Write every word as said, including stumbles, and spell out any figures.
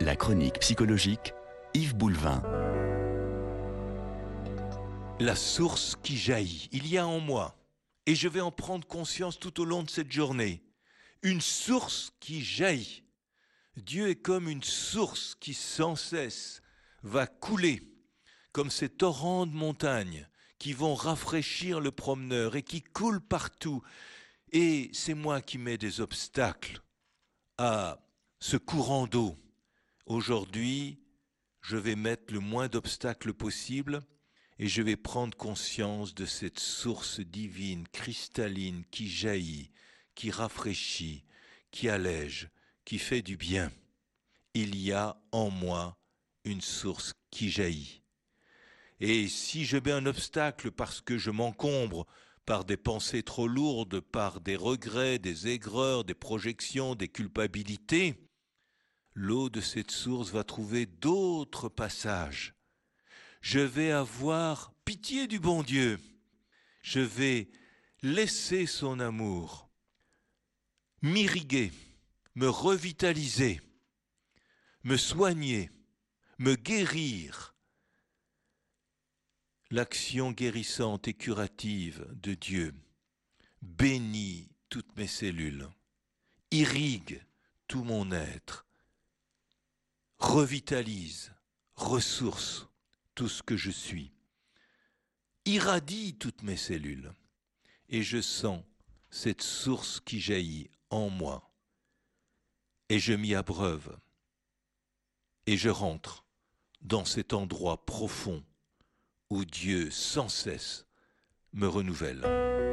La chronique psychologique, Yves Boulevin. La source qui jaillit, il y a en moi, et je vais en prendre conscience tout au long de cette journée. Une source qui jaillit. Dieu est comme une source qui sans cesse va couler, comme ces torrents de montagne qui vont rafraîchir le promeneur et qui coulent partout. Et c'est moi qui mets des obstacles à ce courant d'eau. Aujourd'hui, je vais mettre le moins d'obstacles possible et je vais prendre conscience de cette source divine, cristalline, qui jaillit, qui rafraîchit, qui allège, qui fait du bien. Il y a en moi une source qui jaillit. Et si je mets un obstacle parce que je m'encombre par des pensées trop lourdes, par des regrets, des aigreurs, des projections, des culpabilités, l'eau de cette source va trouver d'autres passages. Je vais avoir pitié du bon Dieu. Je vais laisser son amour m'irriguer, me revitaliser, me soigner, me guérir. L'action guérissante et curative de Dieu bénit toutes mes cellules, irrigue tout mon être, revitalise, ressource tout ce que je suis, irradie toutes mes cellules, et je sens cette source qui jaillit en moi, et je m'y abreuve, et je rentre dans cet endroit profond où Dieu sans cesse me renouvelle.